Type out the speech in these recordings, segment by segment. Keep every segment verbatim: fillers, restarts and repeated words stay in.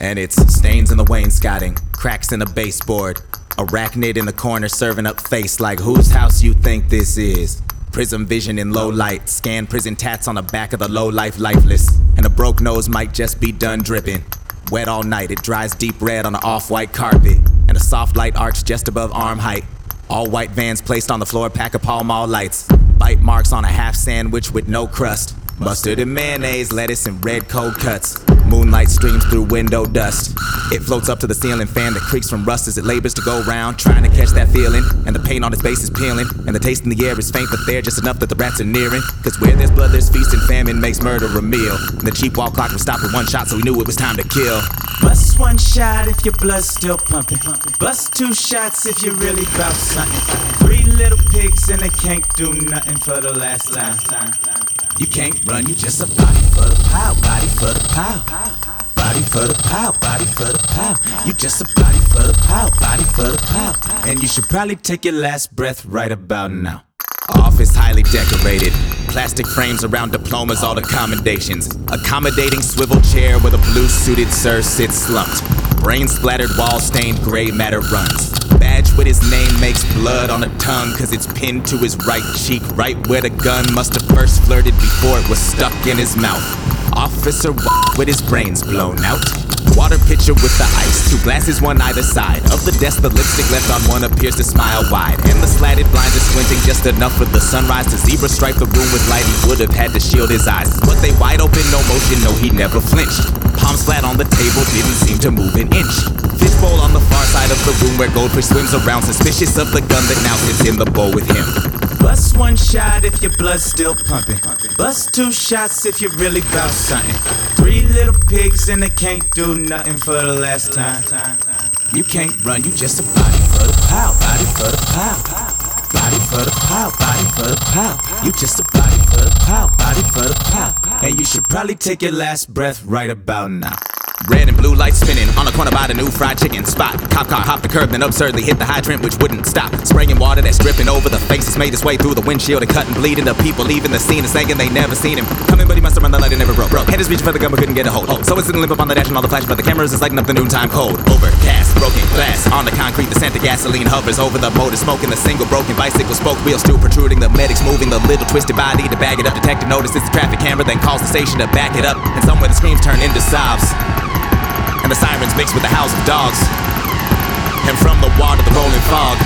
And it's stains in the wainscoting, cracks in the baseboard, arachnid in the corner serving up face like whose house you think this is? Prism vision in low light, scan prison tats on the back of the low life lifeless, and a broke nose might just be done dripping. Wet all night, it dries deep red on an off-white carpet, and a soft light arch just above arm height. All white vans placed on the floor, pack of Pall Mall lights. Bite marks on a half sandwich with no crust. Mustard and mayonnaise, lettuce and red cold cuts. Moonlight streams through window dust. It floats up to the ceiling fan that creaks from rust as it labors to go round, trying to catch that feeling. And the paint on its base is peeling, and the taste in the air is faint, but they're just enough that the rats are nearing. Cause where there's blood, there's feast, and famine makes murder a meal. And the cheap wall clock was stopped with one shot, so we knew it was time to kill. Bust one shot if your blood's still pumping. Bust two shots if you're really about something. Three little pigs and they can't do nothing for the last time. You can't run, you just a body for the pow, body for the pow. Body for the pow, body for the pow. You just a body for the pow, body for the pow. And you should probably take your last breath right about now. Office highly decorated, plastic frames around diplomas, all accommodations. Accommodating swivel chair where the blue-suited sir sits slumped. Brain-splattered wall-stained gray matter runs. Badge with his name makes blood on the tongue, cause it's pinned to his right cheek, right where the gun must have first flirted before it was stuck in his mouth. Officer with his brains blown out. Water pitcher with the ice, two glasses one either side. Of the desk, the lipstick left on one appears to smile wide, and the slatted blinds are squinting just enough for the sunrise to zebra stripe the room with light. He would have had to shield his eyes, but they wide open, no motion, no, he never flinched. Palms flat on the table, didn't seem to move an inch. Fishbowl on the far side of the room where goldfish swims around, suspicious of the gun that now sits in the bowl with him. Bust one shot if your blood's still pumping. Bust two shots if you're really about something. Three little pigs and they can't do nothing for the last time. You can't run, you just a body for the pow, body for the pow. Body for the pow, body for the pow. You just a body for the pow, body for the pow. And you should probably take your last breath right about now. Red and blue lights spinning on the corner by the new fried chicken spot. Cop car hopped the curb, then absurdly hit the hydrant, which wouldn't stop. Spraying water that's dripping over the faces, made its way through the windshield and cut and bleeding. The people leaving the scene and saying they never seen him coming, but he must have run the light and never broke. broke. Had his reaching for the gun but couldn't get a hold. hold. So it's sitting limp up on the dash and all the flash, but the cameras is lighting up the noontime cold. Overcast, broken glass on the concrete. The scent of gasoline hovers over the motor, smoking the single broken bicycle spoke wheel still protruding. The medics moving the little twisted body to bag it up. Detective notices the traffic camera, then calls the station to back it up. And somewhere the screams turn into sobs, and the sirens mix with the howls of dogs. And from the water, the rolling fog,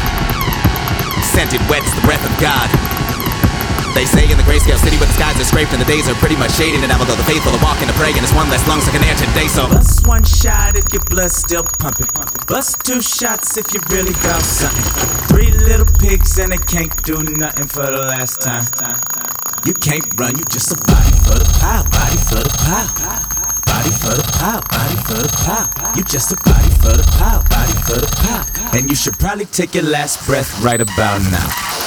scented wet's the breath of God. They say in the grayscale city where the skies are scraped and the days are pretty much shading, and although the faithful are walking to pray, and it's one less lungs that can air today, so bust one shot if your blood's still pumping. Bust two shots if you're really about something. Three little pigs and they can't do nothing for the last time. You can't run, you just a body for the pow, body for the pow. Body for the pow, body for the pow. You just a body for the pow, body for the pow. And you should probably take your last breath right about now.